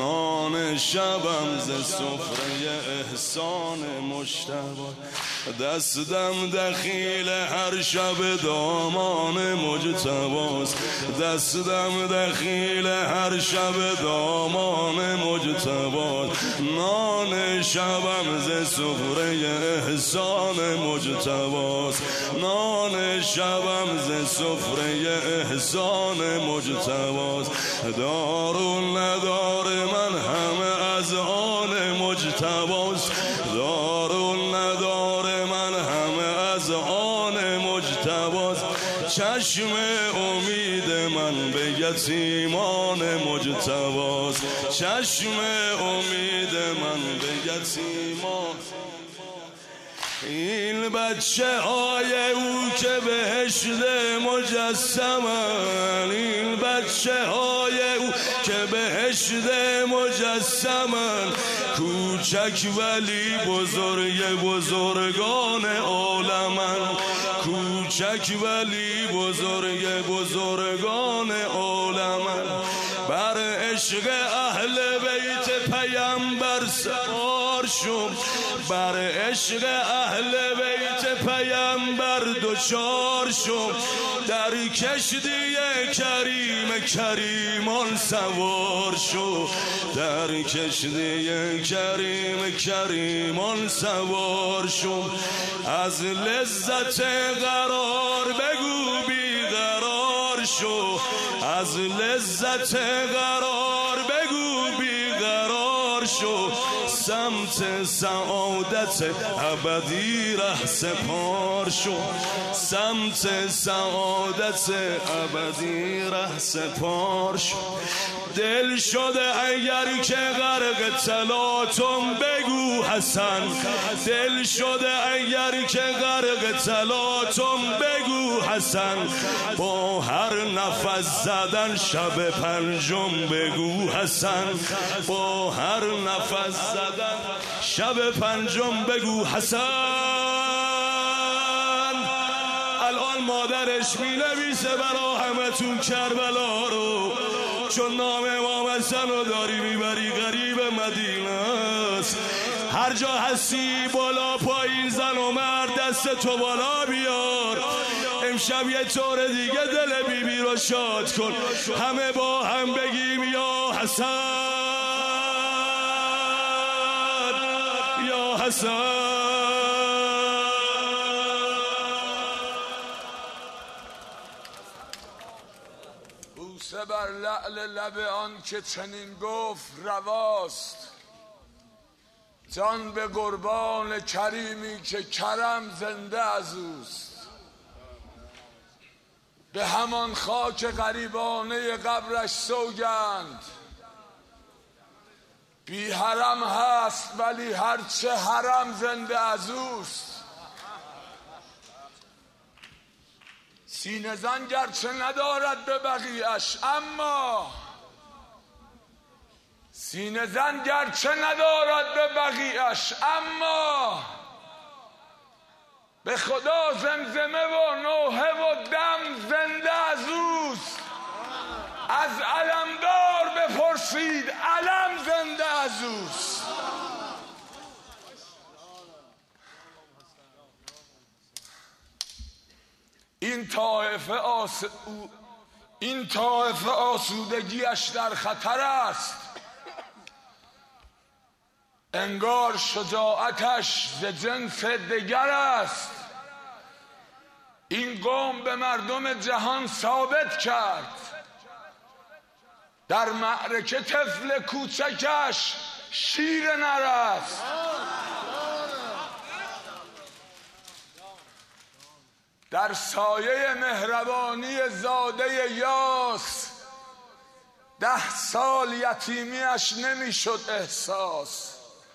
نان شبم ز سفره احسان مجتبی. دستم دخیل هر شب دامان مجتباست، دستم دخیل هر شب دامان مجتباست. نان شبم ز سفره احسان مجتباست، نان شبم ز سفره احسان مجتباست. دار و ندار من همه از آن مجتباست، دار و ندار من همه از آن مجتباست. چشم امید من به یتیمان مجتباست، چشم امید من به یتیمان. این بچه های او که بهشت مجسمن، این بچه های او که بهشت مجسمن. کوچک ولی بزرگ بزرگان عالمن، کوچک ولی بزرگ بزرگان عالمن. بر عشق اهل بیت پیامبر سوار شم، بر عشق اهل بیت پیامبر دوچار شم. در کشتی کریم کریمان سوار شو، در کشتی کریم کریمان سوار شو. از لذت قرار بگو بیقرار شو، از لذت قرار بگو بیقرار شو. سمت سعادت ابدی ره سپار شو، سمت سعادت ابدی ره سپار شو. دل شده اگر که غرق تلاطم بگو حسن، دل شده اگر که غرق تلاطم بگو حسن. با هر نفس زدن شب پنجم بگو حسن، با هر نفس زدن شب پنجم بگو حسن. الان مادرش می‌نویسه برا همتون کربلا رو، چون نام امام حسن رو داری میبری غریب مدینه است. هر جا هستی بالا پایین زن و مرد دست تو بالا بیار. امشب یه طور دیگه دل بیبی رو شاد کن، همه با هم بگیم یا حسن یا حسن. بوسه بر لعل لب آن که چنین گفت رواست. جان به قربان کریمی که کرم زنده از اوست. به همان خاک غریبانه قبرش سوگند. بی حرم هست ولی هرچه حرم زنده از اوست. سینه زن گرچه ندارد به بقیه‌اش، اما سینه زن گرچه ندارد به بقیه‌اش، اما به خدا زمزمه و نوحه و دم زنده از اوست. از علمدار بپرسید علم زنده از اوست. این طایفه آسودگیش در خطر است. انگار شجاعتش ز جنس دگر است. این قوم به مردم جهان ثابت کرد. در معرکه طفل کوچکش شیر نر است. در سایه مهربانی زاده یاس 10 سال یتیمیش نمیشد احساس.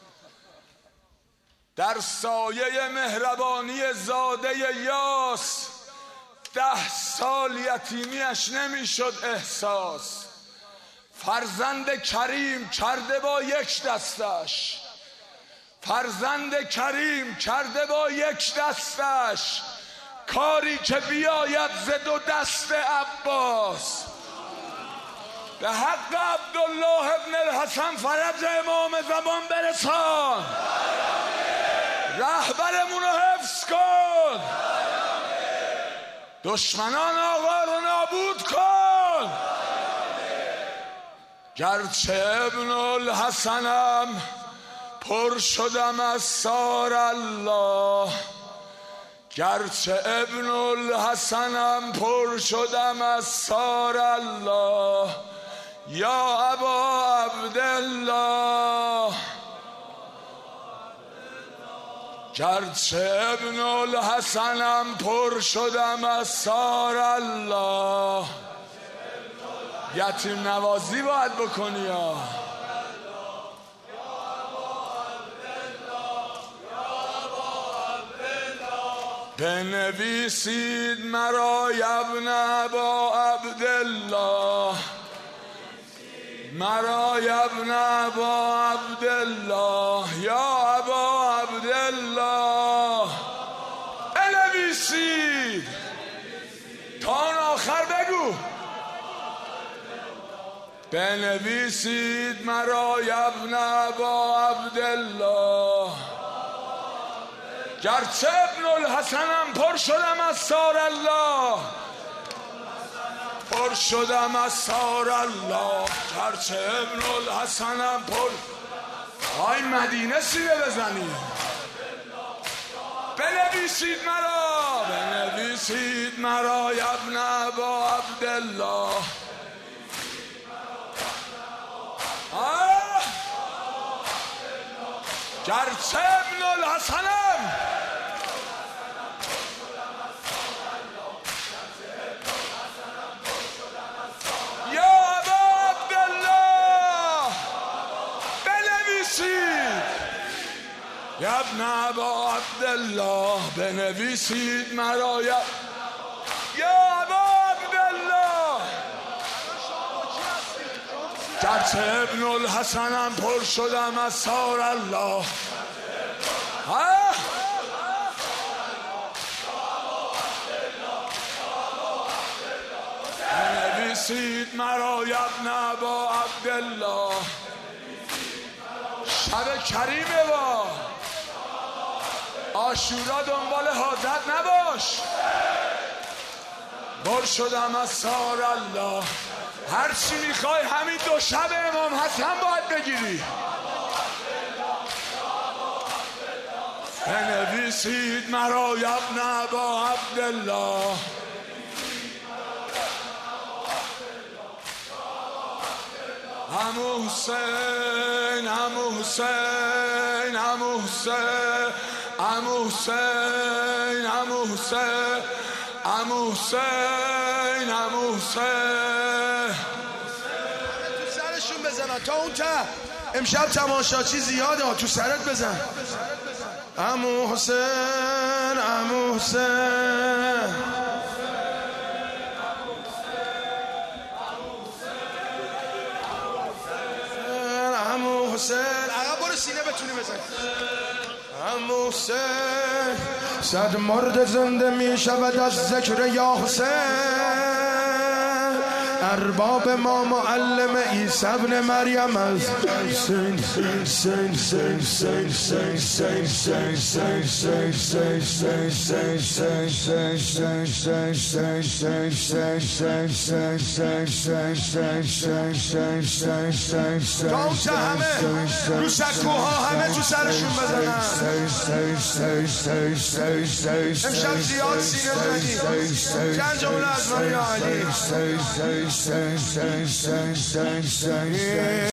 در سایه مهربانی زاده یاس 10 سال یتیمیش نمیشد احساس. فرزند کریم کرده با یک دستش، فرزند کریم کرده با یک دستش کاری که بیاید ز 2 دست عباس. به حق عبدالله ابن الحسن فرج امام زمان برسان. رهبرمون رو حفظ کن. دشمنان آقا رو نابود کن. گرچه ابن الحسنم پر شدم از سار الله، گرچه ابن الحسنم پر شدم از سار الله، یا ابا عبدالله. گرچه ابن الحسنم پر شدم از سار الله. یتیم نوازی باید بکنی یا بنویسید مرا ابن ابا عبدالله، مرا ابن ابا عبدالله، یا ابا عبدالله. بنویسید تا آن آخر بگو. بنویسید مرا ابن ابا عبدالله، گرچه ابن الحسنم پر شدم از سار الله، پر شدم از سار الله، گرچه ابن الحسنم پر. آی مدینه سیره بزنی. بنویسید مرا، بنویسید مرا ابن ابا عبدالله. گرچه ابن الحسنم یا ابا عبدالله. بنویسید یا ابن ابا عبدالله، بنویسید مرا یا ابا عبدالله. گرچه ابن الحسنم پر شدم از سار الله. بنویسید مرا ابن ابا عبدالله. شب کریمه با عاشورا دنبال حاجت نباش. پر شدم از سار الله. هر چی میخوای همین دو شب امام حسن باید بگیری. بنویسید مرا ابن ابا عبدالله. عمو حسین، عمو حسین، عمو حسین، عمو حسین، عمو حسین، عمو حسین، عمو حسین. تو سرشون بزن تا اون ته. امشب تماشاچی زیاده، تو سرت بزن. عمو حسین، عمو حسین، عمو حسین. عقب برو سینه بتونی بزن. عمو حسین. صد مرد زنده می شود از ذکر یا حسین. ارباب ما معلم عیسی ابن مریم است. حسین حسین حسین حسین حسین حسین همه رو شکوها همه تو سرشون بزنن. امشب زیاد سینه زدی. چند جمله از من یا علی.